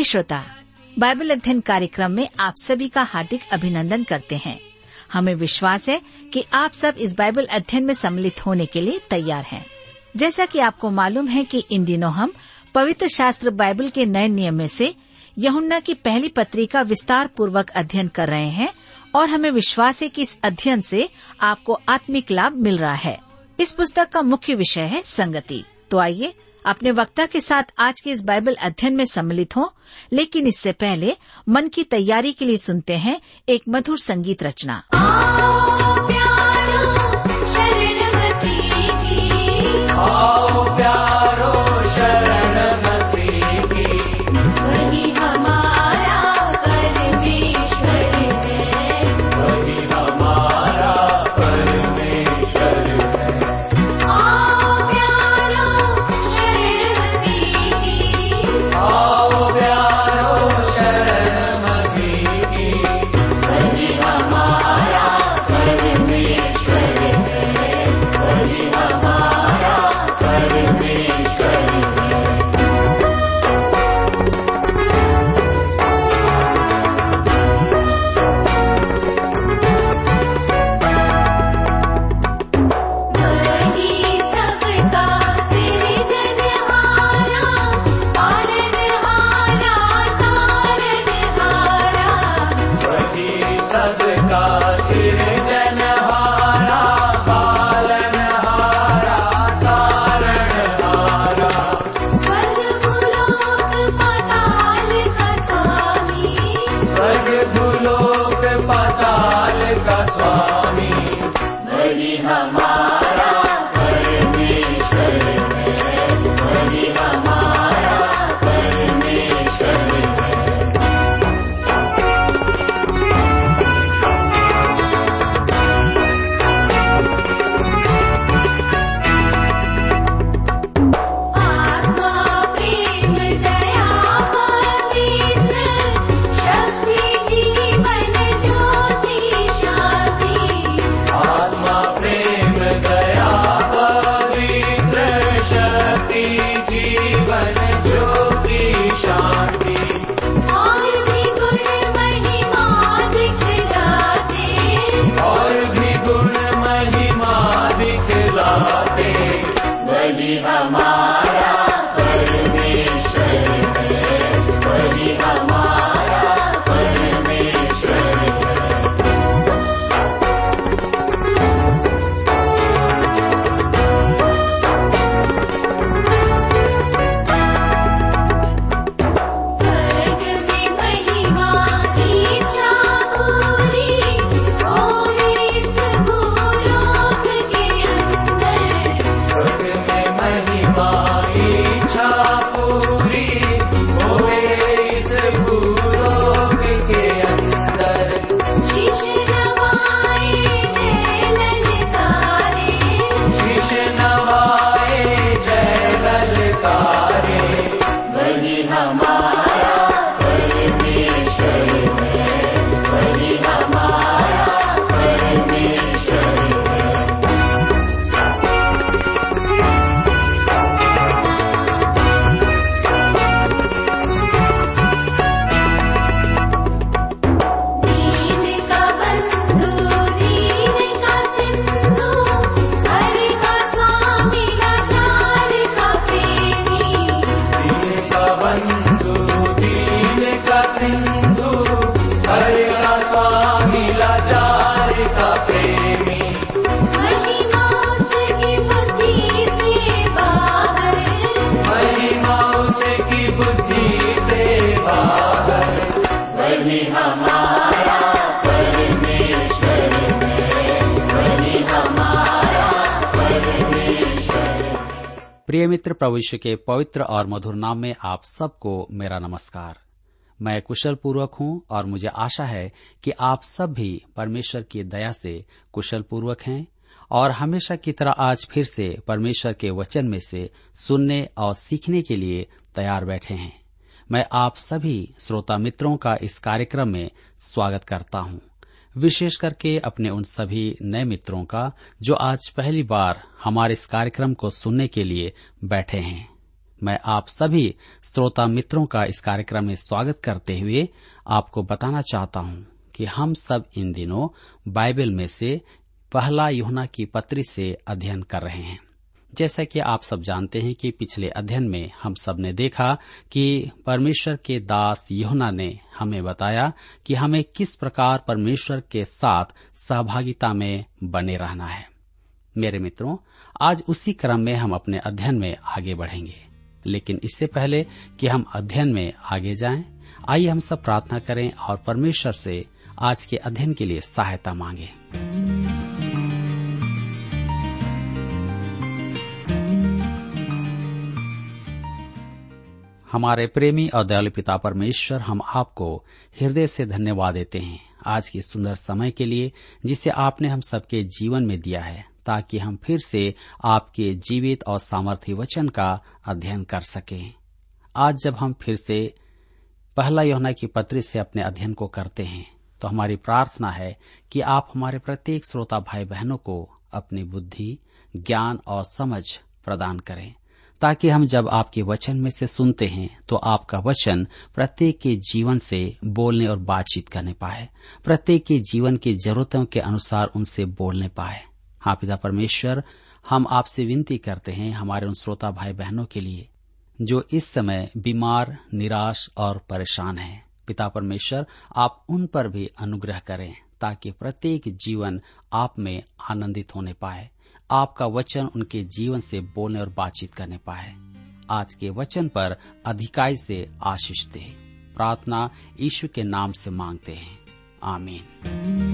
श्रोता, बाइबल अध्ययन कार्यक्रम में आप सभी का हार्दिक अभिनंदन करते हैं। हमें विश्वास है कि आप सब इस बाइबल अध्ययन में सम्मिलित होने के लिए तैयार हैं। जैसा कि आपको मालूम है कि इन दिनों हम पवित्र शास्त्र बाइबल के नए नियम में से यूहन्ना की पहली पत्री का विस्तार पूर्वक अध्ययन कर रहे हैं और हमें विश्वास है कि इस अध्ययन से आपको आत्मिक लाभ मिल रहा है। इस पुस्तक का मुख्य विषय है संगति। तो आइए अपने वक्ता के साथ आज के इस बाइबल अध्ययन में सम्मिलित हों, लेकिन इससे पहले मन की तैयारी के लिए सुनते हैं एक मधुर संगीत रचना। आओ प्यारो शरण मसीह की, आओ प्यारो शरण मसीह की, वही हमारा परमेश्वर है, वही हमारा परमेश्वर है। आओ प्यारो शरण मसीह की, आओ प्यारो शरण मसीह की, वही हमारा परमेश्वर है, वही हमारा परमेश्वर है। वही सबका सृजनहारा, पालनहारा, तारनहारा, वही सबका सृजनहारा, पालनहारा, तारणहारा। स्वर्ग भूलोक पाताल का स्वामी, स्वर्ग भूलोक पाताल का स्वामी, वही हमारा परमेश्वर है, वही हमारा परमेश्वर है। आत्मा प्रेम दया पवित्र, शक्ति जीवन ज्योति शांति, आत्मा प्रेम दया पवित्र, शक्ति जीवन ज्योति शांति। और भी गुण महिमा दिखलाते, और भी गुण महिमा दिखलाते, वही हमारा परमेश्वर है, वही हमारा परमेश्वर है। स्वर्ग में महिमा इच्छा पूरी, होवे इस भूलोक के अंदर, स्वर्ग में महिमा इच्छा पूरी, होवे इस भूलोक के अंदर। शीश नवाए जय ललकारे, शीश नवाए जय ललकारे, वही हमारा परमेश्वर है, वही हमारा परमेश्वर है। दीन का बंधु, दीन का सिंधु, हरि का स्वामी, लाचार का प्रेमी, दीन का बंधु, दीन का सिंधु, हरि का स्वामी, लाचार का प्रेमी। महिमा उसकी बुद्धि से बाहर, महिमा उसकी बुद्धि से बाहर, वही हमारा परमेश्वर है, वही हमारा परमेश्वर है। प्रिय मित्र, प्रभु यीशु के पवित्र और मधुर नाम में आप सबको मेरा नमस्कार। मैं कुशल पूर्वक हूँ और मुझे आशा है कि आप सब भी परमेश्वर की दया से कुशल पूर्वक हैं और हमेशा की तरह आज फिर से परमेश्वर के वचन में से सुनने और सीखने के लिए तैयार बैठे हैं। मैं आप सभी श्रोता मित्रों का इस कार्यक्रम में स्वागत करता हूँ, विशेष करके अपने उन सभी नए मित्रों का जो आज पहली बार हमारे इस कार्यक्रम को सुनने के लिए बैठे हैं। मैं आप सभी श्रोता मित्रों का इस कार्यक्रम में स्वागत करते हुए आपको बताना चाहता हूं कि हम सब इन दिनों बाइबल में से पहला यूहन्ना की पत्री से अध्ययन कर रहे हैं। जैसा कि आप सब जानते हैं कि पिछले अध्ययन में हम सब ने देखा कि परमेश्वर के दास यूहन्ना ने हमें बताया कि हमें किस प्रकार परमेश्वर के साथ सहभागिता में बने रहना है। मेरे मित्रों, आज उसी क्रम में हम अपने अध्ययन में आगे बढ़ेंगे, लेकिन इससे पहले कि हम अध्ययन में आगे जाएं, आइए हम सब प्रार्थना करें और परमेश्वर से आज के अध्ययन के लिए सहायता मांगें। हमारे प्रेमी और दयालु पिता परमेश्वर, हम आपको हृदय से धन्यवाद देते हैं आज के सुंदर समय के लिए जिसे आपने हम सबके जीवन में दिया है, ताकि हम फिर से आपके जीवित और सामर्थी वचन का अध्ययन कर सकें। आज जब हम फिर से पहला यूहन्ना की पत्री से अपने अध्ययन को करते हैं, तो हमारी प्रार्थना है कि आप हमारे प्रत्येक श्रोता भाई बहनों को अपनी बुद्धि, ज्ञान और समझ प्रदान करें, ताकि हम जब आपके वचन में से सुनते हैं तो आपका वचन प्रत्येक के जीवन से बोलने और बातचीत करने पाए, प्रत्येक के जीवन की जरूरतों के अनुसार उनसे बोलने पाए। हाँ पिता परमेश्वर, हम आपसे विनती करते हैं हमारे उन श्रोता भाई बहनों के लिए जो इस समय बीमार, निराश और परेशान हैं। पिता परमेश्वर, आप उन पर भी अनुग्रह करें ताकि प्रत्येक जीवन आप में आनंदित होने पाए, आपका वचन उनके जीवन से बोलने और बातचीत करने पाए। आज के वचन पर अधिकाई से आशीष दे। प्रार्थना यीशु के नाम से मांगते हैं, आमीन।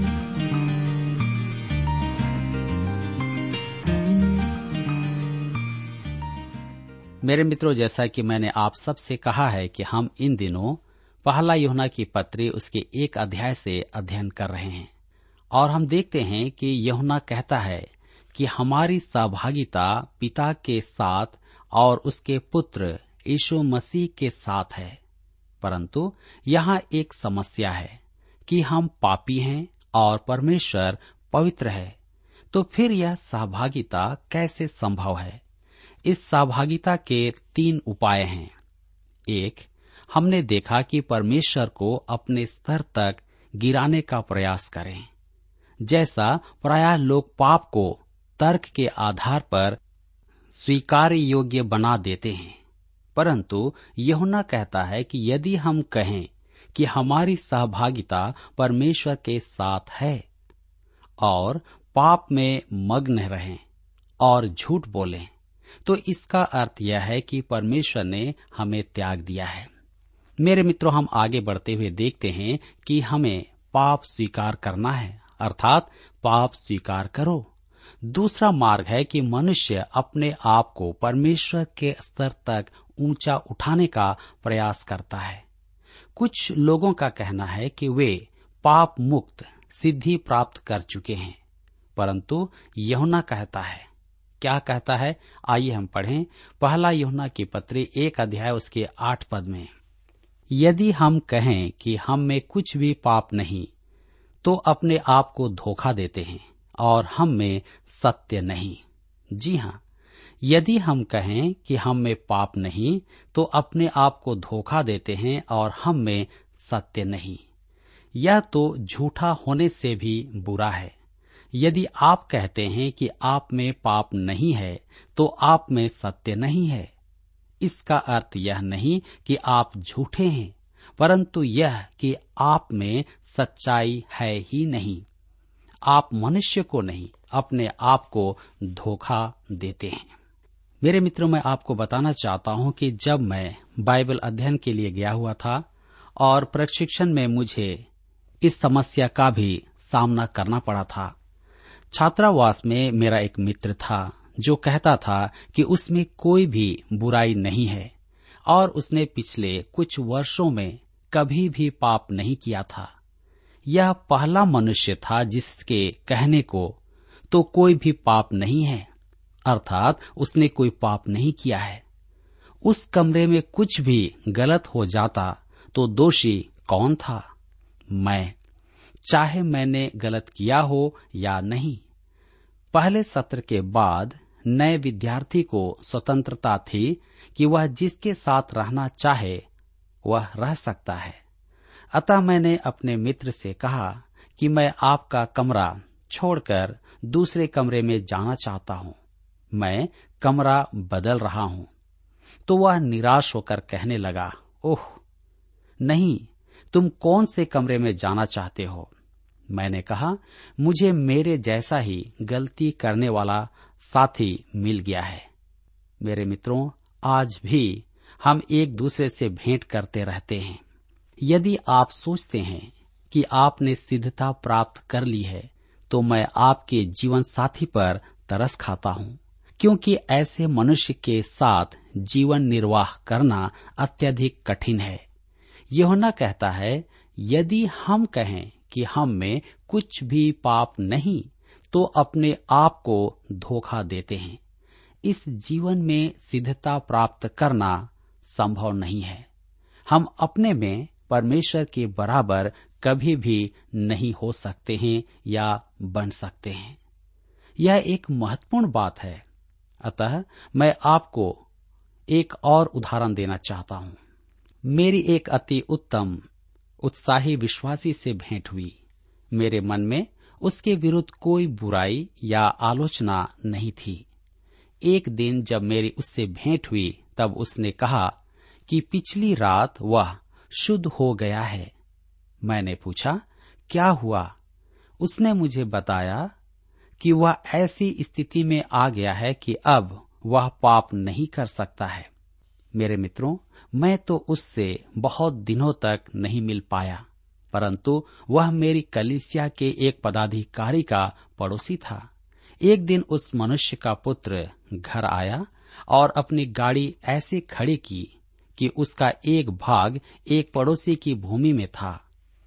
मेरे मित्रों, जैसा कि मैंने आप सबसे कहा है कि हम इन दिनों पहला यूहन्ना की पत्री उसके 1 अध्याय से अध्ययन कर रहे हैं, और हम देखते हैं कि यूहन्ना कहता है कि हमारी सहभागिता पिता के साथ और उसके पुत्र यीशु मसीह के साथ है। परंतु यहाँ एक समस्या है कि हम पापी हैं और परमेश्वर पवित्र है। तो फिर यह सहभागिता कैसे संभव है? इस सहभागिता के 3 उपाय हैं। 1, हमने देखा कि परमेश्वर को अपने स्तर तक गिराने का प्रयास करें। जैसा प्रायः लोग पाप को तर्क के आधार पर स्वीकार्य योग्य बना देते हैं, परंतु यूहन्ना कहता है कि यदि हम कहें कि हमारी सहभागिता परमेश्वर के साथ है और पाप में मग्न रहें और झूठ बोलें, तो इसका अर्थ यह है कि परमेश्वर ने हमें त्याग दिया है। मेरे मित्रों, हम आगे बढ़ते हुए देखते हैं कि हमें पाप स्वीकार करना है, अर्थात पाप स्वीकार करो। दूसरा मार्ग है कि मनुष्य अपने आप को परमेश्वर के स्तर तक ऊंचा उठाने का प्रयास करता है। कुछ लोगों का कहना है कि वे पाप मुक्त सिद्धि प्राप्त कर चुके हैं, परंतु यूहन्ना कहता है, क्या कहता है? आइए हम पढ़ें पहला यूहन्ना की पत्री 1 अध्याय उसके 8 पद में। यदि हम कहें कि हम में कुछ भी पाप नहीं, तो अपने आप को धोखा देते हैं और हम में सत्य नहीं। जी हाँ, यदि हम कहें कि हम में पाप नहीं, तो अपने आप को धोखा देते हैं और हम में सत्य नहीं। यह तो झूठा होने से भी बुरा है। यदि आप कहते हैं कि आप में पाप नहीं है, तो आप में सत्य नहीं है। इसका अर्थ यह नहीं कि आप झूठे हैं, परंतु यह कि आप में सच्चाई है ही नहीं। आप मनुष्य को नहीं, अपने आप को धोखा देते हैं। मेरे मित्रों, मैं आपको बताना चाहता हूं कि जब मैं बाइबल अध्ययन के लिए गया हुआ था और प्रशिक्षण में मुझे इस समस्या का भी सामना करना पड़ा था। छात्रावास में मेरा एक मित्र था जो कहता था कि उसमें कोई भी बुराई नहीं है और उसने पिछले कुछ वर्षों में कभी भी पाप नहीं किया था। यह पहला मनुष्य था जिसके कहने को तो कोई भी पाप नहीं है, अर्थात उसने कोई पाप नहीं किया है। उस कमरे में कुछ भी गलत हो जाता तो दोषी कौन था? मैं, चाहे मैंने गलत किया हो या नहीं। पहले सत्र के बाद नए विद्यार्थी को स्वतंत्रता थी कि वह जिसके साथ रहना चाहे वह रह सकता है। अतः मैंने अपने मित्र से कहा कि मैं आपका कमरा छोड़कर दूसरे कमरे में जाना चाहता हूँ, मैं कमरा बदल रहा हूँ। तो वह निराश होकर कहने लगा, ओह नहीं, तुम कौन से कमरे में जाना चाहते हो? मैंने कहा, मुझे मेरे जैसा ही गलती करने वाला साथी मिल गया है। मेरे मित्रों, आज भी हम एक दूसरे से भेंट करते रहते हैं। यदि आप सोचते हैं कि आपने सिद्धता प्राप्त कर ली है, तो मैं आपके जीवन साथी पर तरस खाता हूँ, क्योंकि ऐसे मनुष्य के साथ जीवन निर्वाह करना अत्यधिक कठिन है। यूहन्ना कहता है, यदि हम कहें कि हम में कुछ भी पाप नहीं, तो अपने आप को धोखा देते हैं। इस जीवन में सिद्धता प्राप्त करना संभव नहीं है। हम अपने में परमेश्वर के बराबर कभी भी नहीं हो सकते हैं या बन सकते हैं। यह एक महत्वपूर्ण बात है। अतः मैं आपको एक और उदाहरण देना चाहता हूँ। मेरी एक अति उत्तम उत्साही विश्वासी से भेंट हुई। मेरे मन में उसके विरुद्ध कोई बुराई या आलोचना नहीं थी। एक दिन जब मेरी उससे भेंट हुई, तब उसने कहा कि पिछली रात वह शुद्ध हो गया है। मैंने पूछा, क्या हुआ? उसने मुझे बताया कि वह ऐसी स्थिति में आ गया है कि अब वह पाप नहीं कर सकता है। मेरे मित्रों, मैं तो उससे बहुत दिनों तक नहीं मिल पाया, परंतु वह मेरी कलीसिया के एक पदाधिकारी का पड़ोसी था। एक दिन उस मनुष्य का पुत्र घर आया और अपनी गाड़ी ऐसे खड़ी की कि उसका एक भाग एक पड़ोसी की भूमि में था।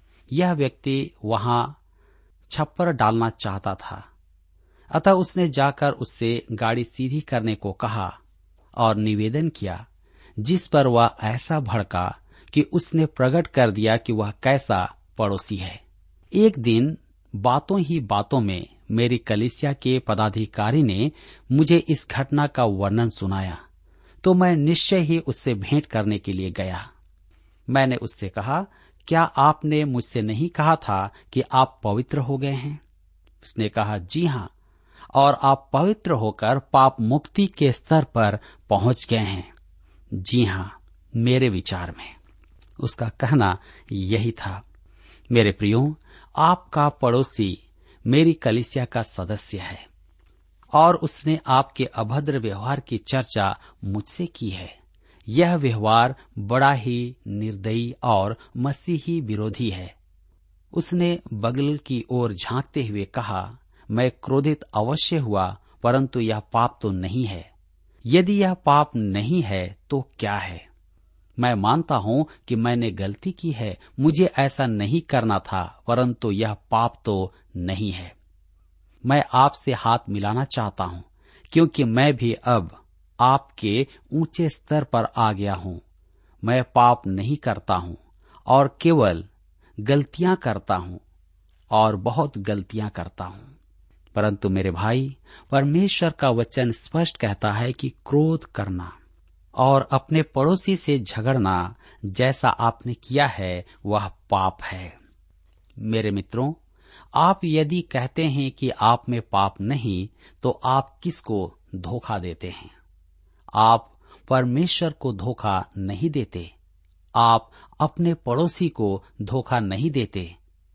यह व्यक्ति वहां छप्पर डालना चाहता था, अतः उसने जाकर उससे गाड़ी सीधी करने को कहा और निवेदन किया, जिस पर वह ऐसा भड़का कि उसने प्रकट कर दिया कि वह कैसा पड़ोसी है। एक दिन बातों ही बातों में मेरी कलीसिया के पदाधिकारी ने मुझे इस घटना का वर्णन सुनाया, तो मैं निश्चय ही उससे भेंट करने के लिए गया। मैंने उससे कहा, क्या आपने मुझसे नहीं कहा था कि आप पवित्र हो गए हैं? उसने कहा, जी हाँ, और आप पवित्र होकर पाप मुक्ति के स्तर पर पहुंच गए हैं। जी हाँ, मेरे विचार में उसका कहना यही था। मेरे प्रियो, आपका पड़ोसी मेरी कलीसिया का सदस्य है और उसने आपके अभद्र व्यवहार की चर्चा मुझसे की है। यह व्यवहार बड़ा ही निर्दयी और मसीही विरोधी है। उसने बगल की ओर झांकते हुए कहा, मैं क्रोधित अवश्य हुआ, परंतु यह पाप तो नहीं है। यदि यह पाप नहीं है तो क्या है? मैं मानता हूं कि मैंने गलती की है, मुझे ऐसा नहीं करना था, परंतु यह पाप तो नहीं है। मैं आपसे हाथ मिलाना चाहता हूं, क्योंकि मैं भी अब आपके ऊंचे स्तर पर आ गया हूं। मैं पाप नहीं करता हूं और केवल गलतियां करता हूं और बहुत गलतियां करता हूं। परंतु मेरे भाई, परमेश्वर का वचन स्पष्ट कहता है कि क्रोध करना और अपने पड़ोसी से झगड़ना जैसा आपने किया है वह पाप है। मेरे मित्रों, आप यदि कहते हैं कि आप में पाप नहीं, तो आप किसको धोखा देते हैं? आप परमेश्वर को धोखा नहीं देते, आप अपने पड़ोसी को धोखा नहीं देते,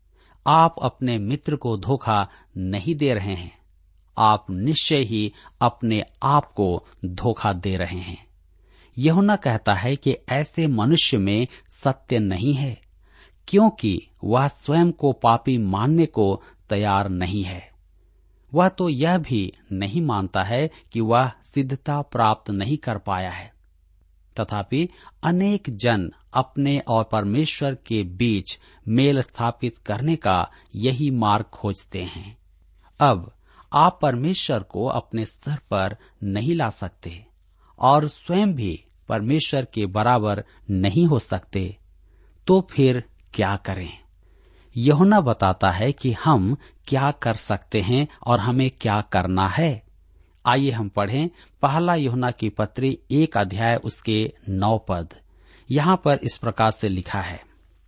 आप अपने मित्र को धोखा नहीं दे रहे हैं, आप निश्चय ही अपने आप को धोखा दे रहे हैं। यूहन्ना कहता है कि ऐसे मनुष्य में सत्य नहीं है, क्योंकि वह स्वयं को पापी मानने को तैयार नहीं है। वह तो यह भी नहीं मानता है कि वह सिद्धता प्राप्त नहीं कर पाया है। तथापि अनेक जन अपने और परमेश्वर के बीच मेल स्थापित करने का यही मार्ग खोजते हैं। अब आप परमेश्वर को अपने स्तर पर नहीं ला सकते और स्वयं भी परमेश्वर के बराबर नहीं हो सकते, तो फिर क्या करें? यूहन्ना बताता है कि हम क्या कर सकते हैं और हमें क्या करना है। आइए हम पढ़ें पहला यूहन्ना की पत्री 1 अध्याय उसके 9 पद। यहाँ पर इस प्रकार से लिखा है,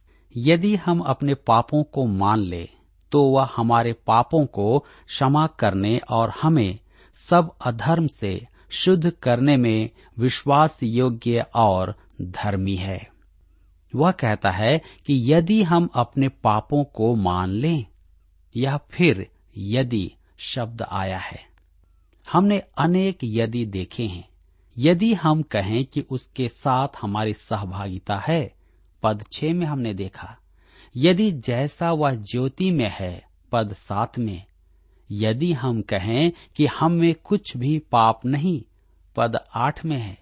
यदि हम अपने पापों को मान ले तो वह हमारे पापों को क्षमा करने और हमें सब अधर्म से शुद्ध करने में विश्वास योग्य और धर्मी है। वह कहता है कि यदि हम अपने पापों को मान लें, यह फिर यदि शब्द आया है। हमने अनेक यदि देखे हैं। यदि हम कहें कि उसके साथ हमारी सहभागिता है, पद 6 में हमने देखा। यदि जैसा वह ज्योति में है, पद 7 में। यदि हम कहें कि हम में कुछ भी पाप नहीं, पद 8 में है।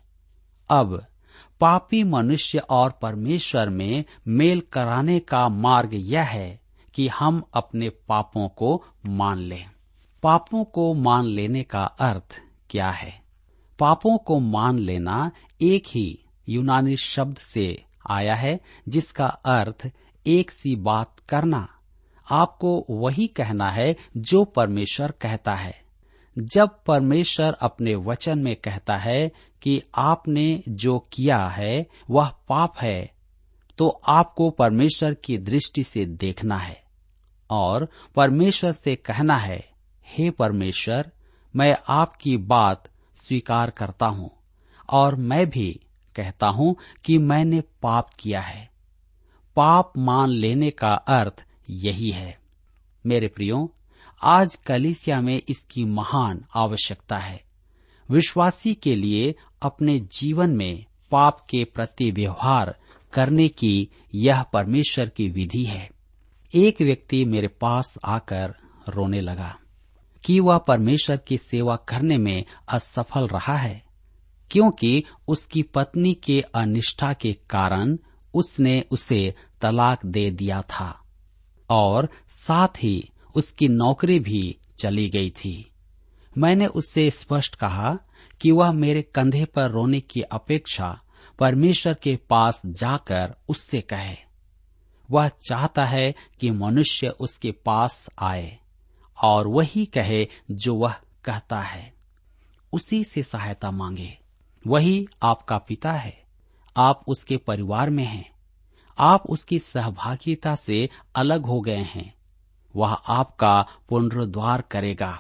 अब पापी मनुष्य और परमेश्वर में मेल कराने का मार्ग यह है कि हम अपने पापों को मान लें। पापों को मान लेने का अर्थ क्या है? पापों को मान लेना एक ही यूनानी शब्द से आया है, जिसका अर्थ एक सी बात करना। आपको वही कहना है जो परमेश्वर कहता है। जब परमेश्वर अपने वचन में कहता है कि आपने जो किया है वह पाप है, तो आपको परमेश्वर की दृष्टि से देखना है और परमेश्वर से कहना है, हे परमेश्वर, मैं आपकी बात स्वीकार करता हूँ और मैं भी कहता हूँ कि मैंने पाप किया है। पाप मान लेने का अर्थ यही है। मेरे प्रियो, आज कलीसिया में इसकी महान आवश्यकता है। विश्वासी के लिए अपने जीवन में पाप के प्रति व्यवहार करने की यह परमेश्वर की विधि है। एक व्यक्ति मेरे पास आकर रोने लगा कि वह परमेश्वर की सेवा करने में असफल रहा है, क्योंकि उसकी पत्नी के अनिष्ठा के कारण उसने उसे तलाक दे दिया था और साथ ही उसकी नौकरी भी चली गई थी। मैंने उससे स्पष्ट कहा कि वह मेरे कंधे पर रोने की अपेक्षा परमेश्वर के पास जाकर उससे कहे। वह चाहता है कि मनुष्य उसके पास आए और वही कहे जो वह कहता है, उसी से सहायता मांगे। वही आपका पिता है, आप उसके परिवार में हैं, आप उसकी सहभागिता से अलग हो गए हैं। वह आपका पुनरुद्धार करेगा।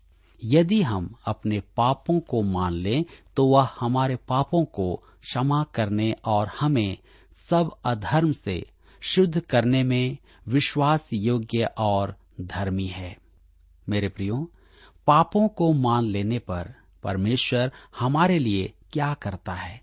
यदि हम अपने पापों को मान लें तो वह हमारे पापों को क्षमा करने और हमें सब अधर्म से शुद्ध करने में विश्वास योग्य और धर्मी है। मेरे प्रियो, पापों को मान लेने पर परमेश्वर हमारे लिए क्या करता है?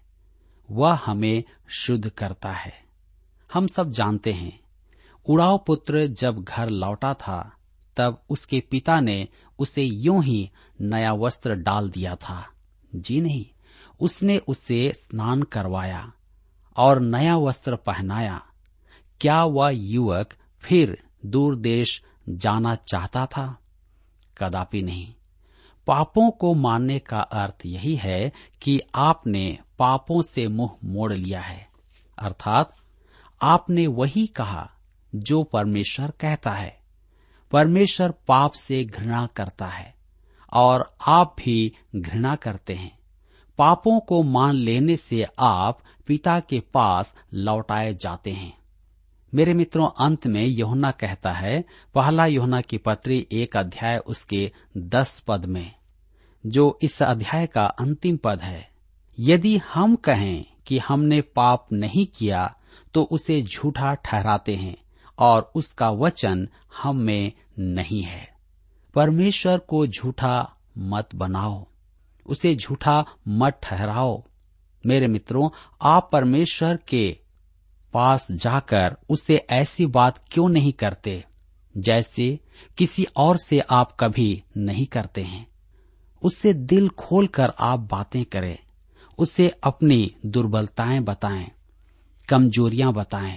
वह हमें शुद्ध करता है। हम सब जानते हैं, उड़ाव पुत्र जब घर लौटा था तब उसके पिता ने उसे यूं ही नया वस्त्र डाल दिया था। जी नहीं, उसने उसे स्नान करवाया और नया वस्त्र पहनाया। क्या वह युवक फिर दूर देश जाना चाहता था? कदापि नहीं। पापों को मानने का अर्थ यही है कि आपने पापों से मुंह मोड़ लिया है, अर्थात आपने वही कहा जो परमेश्वर कहता है। परमेश्वर पाप से घृणा करता है और आप भी घृणा करते हैं। पापों को मान लेने से आप पिता के पास लौटाए जाते हैं। मेरे मित्रों, अंत में यूहन्ना कहता है, पहला यूहन्ना की पत्री 1 अध्याय उसके 10 पद में, जो इस अध्याय का अंतिम पद है, यदि हम कहें कि हमने पाप नहीं किया तो उसे झूठा ठहराते हैं और उसका वचन हम में नहीं है। परमेश्वर को झूठा मत बनाओ, उसे झूठा मत ठहराओ। मेरे मित्रों, आप परमेश्वर के पास जाकर उससे ऐसी बात क्यों नहीं करते जैसे किसी और से आप कभी नहीं करते हैं? उससे दिल खोलकर आप बातें करें, उससे अपनी दुर्बलताएं बताएं, कमजोरियां बताएं।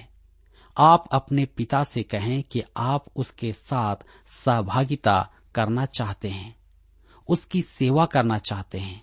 आप अपने पिता से कहें कि आप उसके साथ सहभागिता करना चाहते हैं, उसकी सेवा करना चाहते हैं।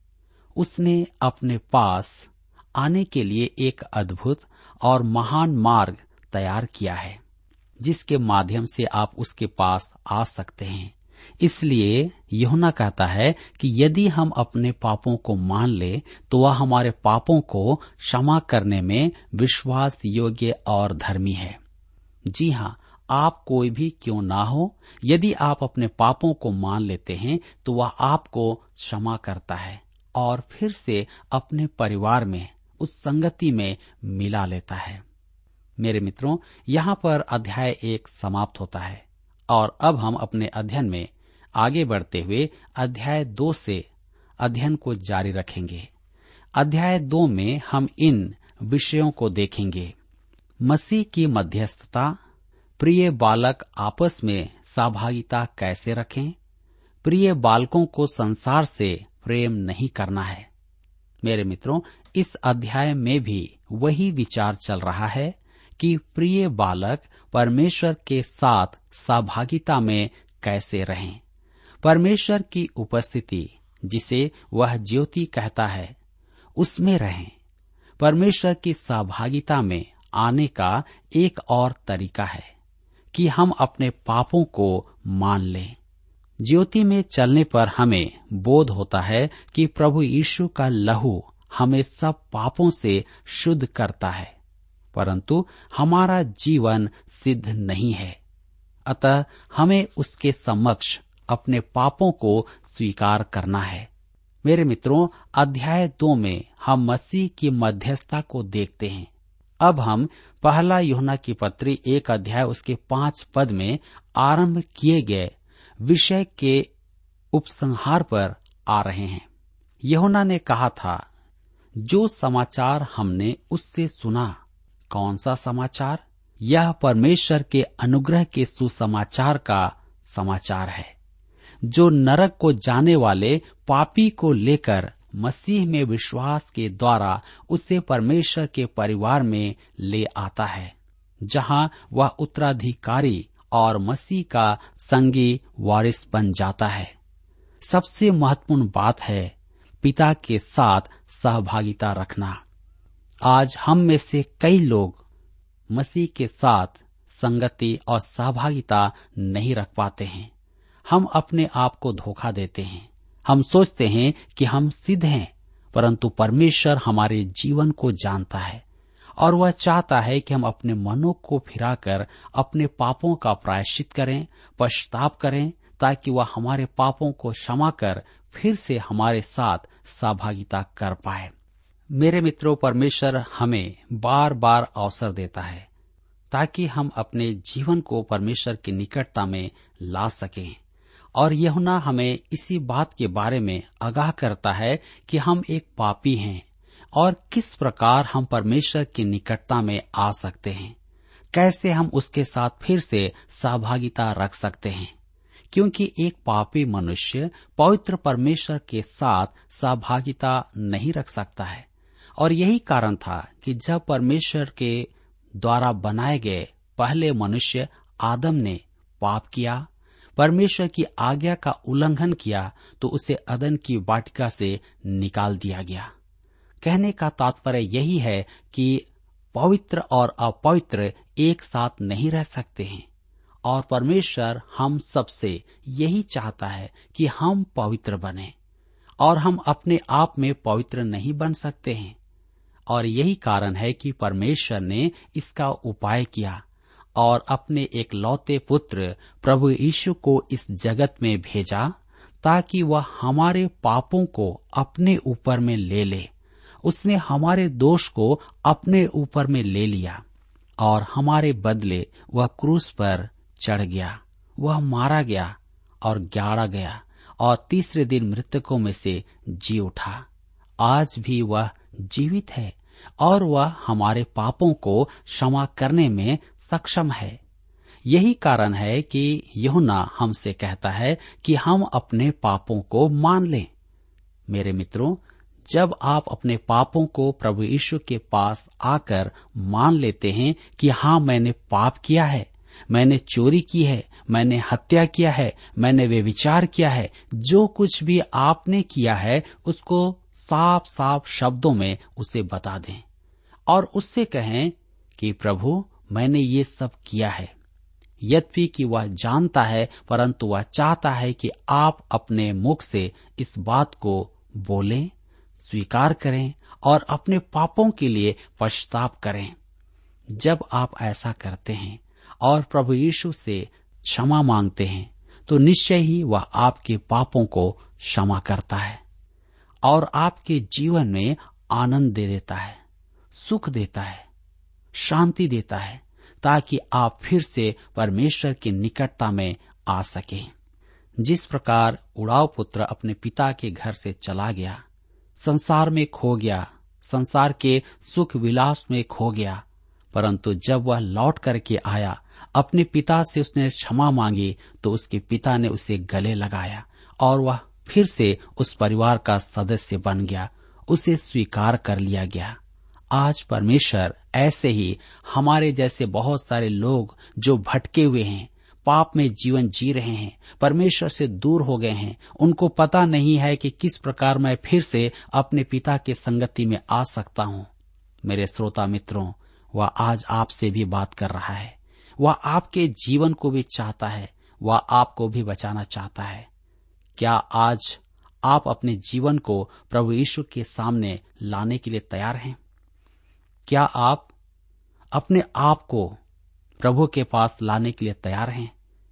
उसने अपने पास आने के लिए एक अद्भुत और महान मार्ग तैयार किया है, जिसके माध्यम से आप उसके पास आ सकते हैं, इसलिए यूहन्ना कहता है कि यदि हम अपने पापों को मान ले तो वह हमारे पापों को क्षमा करने में विश्वास योग्य और धर्मी है। जी हाँ, आप कोई भी क्यों ना हो, यदि आप अपने पापों को मान लेते हैं तो वह आपको क्षमा करता है और फिर से अपने परिवार में, उस संगति में मिला लेता है। मेरे मित्रों, यहाँ पर अध्याय 1 समाप्त होता है और अब हम अपने अध्ययन में आगे बढ़ते हुए अध्याय 2 से अध्ययन को जारी रखेंगे। अध्याय 2 में हम इन विषयों को देखेंगे। मसीह की मध्यस्थता, प्रिय बालक आपस में सहभागिता कैसे रखें, प्रिय बालकों को संसार से प्रेम नहीं करना है। मेरे मित्रों, इस अध्याय में भी वही विचार चल रहा है कि प्रिय बालक परमेश्वर के साथ सहभागिता में कैसे रहें। परमेश्वर की उपस्थिति, जिसे वह ज्योति कहता है, उसमें रहें। परमेश्वर की सहभागिता में आने का एक और तरीका है कि हम अपने पापों को मान लें। ज्योति में चलने पर हमें बोध होता है कि प्रभु यीशु का लहू हमें सब पापों से शुद्ध करता है, परंतु हमारा जीवन सिद्ध नहीं है। अतः हमें उसके समक्ष अपने पापों को स्वीकार करना है। मेरे मित्रों, अध्याय 2 में हम मसीह की मध्यस्थता को देखते हैं। अब हम पहला यूहन्ना की पत्री 1 अध्याय उसके 5 पद में आरंभ किए गए विषय के उपसंहार पर आ रहे हैं। यूहन्ना ने कहा था, जो समाचार हमने उससे सुना। कौन सा समाचार? यह परमेश्वर के अनुग्रह के सुसमाचार का समाचार है, जो नरक को जाने वाले पापी को लेकर मसीह में विश्वास के द्वारा उसे परमेश्वर के परिवार में ले आता है, जहां वह उत्तराधिकारी और मसीह का संगी वारिस बन जाता है। सबसे महत्वपूर्ण बात है पिता के साथ सहभागिता रखना। आज हम में से कई लोग मसीह के साथ संगति और सहभागिता नहीं रख पाते हैं। हम अपने आप को धोखा देते हैं। हम सोचते हैं कि हम सिद्ध हैं, परंतु परमेश्वर हमारे जीवन को जानता है और वह चाहता है कि हम अपने मनों को फिराकर अपने पापों का प्रायश्चित करें, पश्चाताप करें, ताकि वह हमारे पापों को क्षमा कर फिर से हमारे साथ सहभागिता कर पाए। मेरे मित्रों, परमेश्वर हमें बार बार अवसर देता है ताकि हम अपने जीवन को परमेश्वर की निकटता में ला सकें। और यूहन्ना हमें इसी बात के बारे में आगाह करता है कि हम एक पापी हैं और किस प्रकार हम परमेश्वर की निकटता में आ सकते हैं, कैसे हम उसके साथ फिर से सहभागिता रख सकते हैं, क्योंकि एक पापी मनुष्य पवित्र परमेश्वर के साथ सहभागिता नहीं रख सकता है। और यही कारण था कि जब परमेश्वर के द्वारा बनाए गए पहले मनुष्य आदम ने पाप किया, परमेश्वर की आज्ञा का उल्लंघन किया, तो उसे अदन की वाटिका से निकाल दिया गया। कहने का तात्पर्य यही है कि पवित्र और अपवित्र एक साथ नहीं रह सकते हैं, और परमेश्वर हम सबसे यही चाहता है कि हम पवित्र बने, और हम अपने आप में पवित्र नहीं बन सकते हैं। और यही कारण है कि परमेश्वर ने इसका उपाय किया और अपने एकलौते पुत्र प्रभु यीशु को इस जगत में भेजा, ताकि वह हमारे पापों को अपने ऊपर में ले ले। उसने हमारे दोष को अपने ऊपर में ले लिया और हमारे बदले वह क्रूस पर चढ़ गया, वह मारा गया और गाड़ा गया और तीसरे दिन मृतकों में से जी उठा। आज भी वह जीवित है और वह हमारे पापों को क्षमा करने में सक्षम है। यही कारण है कि यूहन्ना हमसे कहता है कि हम अपने पापों को मान लें। मेरे मित्रों, जब आप अपने पापों को प्रभु यीशु के पास आकर मान लेते हैं कि हाँ, मैंने पाप किया है, मैंने चोरी की है, मैंने हत्या किया है, मैंने व्यभिचार किया है, जो कुछ भी आपने किया है उसको साफ साफ शब्दों में उसे बता दें और उससे कहें कि प्रभु, मैंने ये सब किया है। यद्यपि कि वह जानता है, परंतु वह चाहता है कि आप अपने मुख से इस बात को बोलें, स्वीकार करें और अपने पापों के लिए पश्चाताप करें। जब आप ऐसा करते हैं और प्रभु यीशु से क्षमा मांगते हैं, तो निश्चय ही वह आपके पापों को क्षमा करता है और आपके जीवन में आनंद दे देता है, सुख देता है, शांति देता है, ताकि आप फिर से परमेश्वर की निकटता में आ सकें। जिस प्रकार उड़ाव पुत्र अपने पिता के घर से चला गया, संसार में खो गया, संसार के सुख विलास में खो गया, परंतु जब वह लौट करके आया, अपने पिता से उसने क्षमा मांगी, तो उसके पिता ने उसे गले लगाया और वह फिर से उस परिवार का सदस्य बन गया, उसे स्वीकार कर लिया गया। आज परमेश्वर ऐसे ही हमारे जैसे बहुत सारे लोग जो भटके हुए हैं, पाप में जीवन जी रहे हैं, परमेश्वर से दूर हो गए हैं, उनको पता नहीं है कि किस प्रकार मैं फिर से अपने पिता के संगति में आ सकता हूँ। मेरे श्रोता मित्रों, वह आज आपसे भी बात कर रहा है। वह आपके जीवन को भी चाहता है, वह आपको भी बचाना चाहता है। क्या आज आप अपने जीवन को प्रभु यीशु के सामने लाने के लिए तैयार हैं? क्या आप अपने आप को प्रभु के पास लाने के लिए तैयार हैं?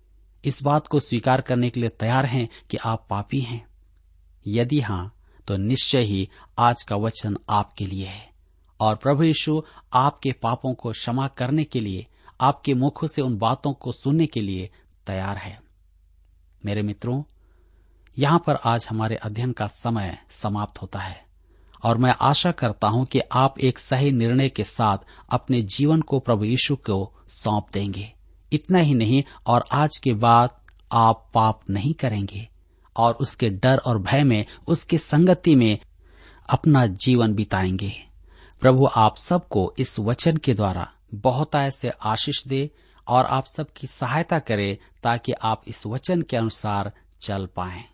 इस बात को स्वीकार करने के लिए तैयार हैं कि आप पापी हैं? यदि हाँ, तो निश्चय ही आज का वचन आपके लिए है और प्रभु यीशु आपके पापों को क्षमा करने के लिए, आपके मुखों से उन बातों को सुनने के लिए तैयार है। मेरे मित्रों, यहाँ पर आज हमारे अध्ययन का समय समाप्त होता है और मैं आशा करता हूँ कि आप एक सही निर्णय के साथ अपने जीवन को प्रभु यीशु को सौंप देंगे। इतना ही नहीं, और आज के बाद आप पाप नहीं करेंगे और उसके डर और भय में, उसके संगति में अपना जीवन बिताएंगे। प्रभु आप सबको इस वचन के द्वारा बहुत ऐसे आशीष दे और आप सबकी सहायता करे, ताकि आप इस वचन के अनुसार चल पाएं।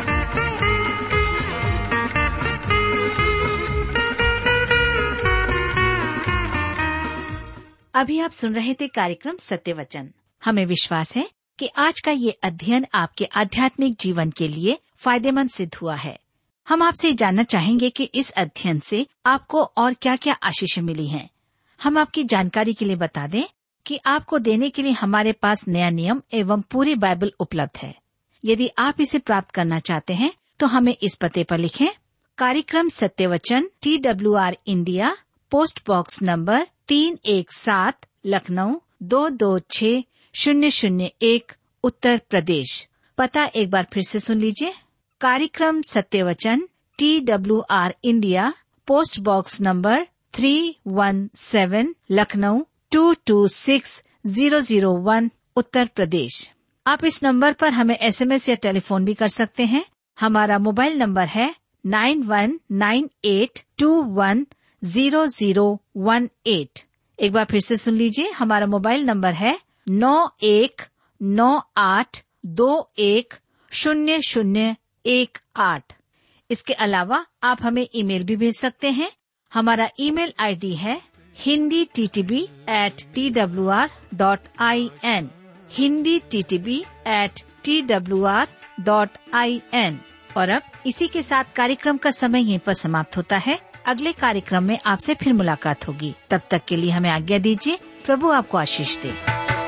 अभी आप सुन रहे थे कार्यक्रम सत्य वचन। हमें विश्वास है कि आज का ये अध्ययन आपके आध्यात्मिक जीवन के लिए फायदेमंद सिद्ध हुआ है। हम आपसे जानना चाहेंगे कि इस अध्ययन से आपको और क्या क्या आशीषें मिली हैं। हम आपकी जानकारी के लिए बता दें कि आपको देने के लिए हमारे पास नया नियम एवं पूरी बाइबल उपलब्ध है। यदि आप इसे प्राप्त करना चाहते हैं तो हमें इस पते पर लिखें। कार्यक्रम Satya Vachan, TWR India, post box number 317, Lucknow 226001, Uttar Pradesh. पता एक बार फिर से सुन लीजिए। कार्यक्रम Satya Vachan, TWR India, post box number 317, Lucknow 226001, Uttar Pradesh. आप इस नंबर पर हमें SMS या टेलीफोन भी कर सकते हैं। हमारा मोबाइल नंबर है 9198210018। एक बार फिर से सुन लीजिए। हमारा मोबाइल नंबर है 9198210018। इसके अलावा आप हमें ईमेल भी भेज सकते हैं। हमारा ईमेल ID है hinditb@twr.in, hinditb@twr.in। और अब इसी के साथ कार्यक्रम का समय यहीं पर समाप्त होता है। अगले कार्यक्रम में आपसे फिर मुलाकात होगी। तब तक के लिए हमें आज्ञा दीजिए। प्रभु आपको आशीष दे।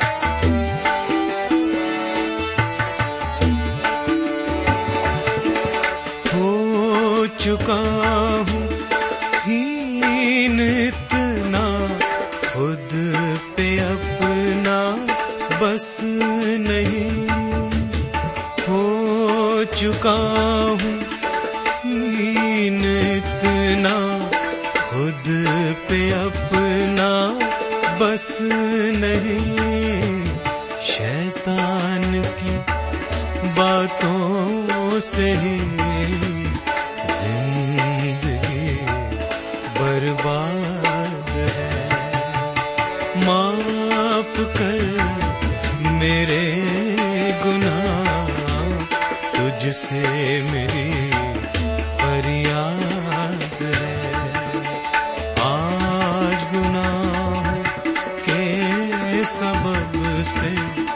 हो चुका हूँ हीन इतना, खुद पे अपना बस नहीं। हो चुका हूँ हीन इतना, खुद पे अपना बस नहीं। शैतान की बातों से ही जिंदगी बर्बाद है। माफ कर मेरे गुनाह, तुझसे मेरी फरियाद है। आज गुनाह के सबब से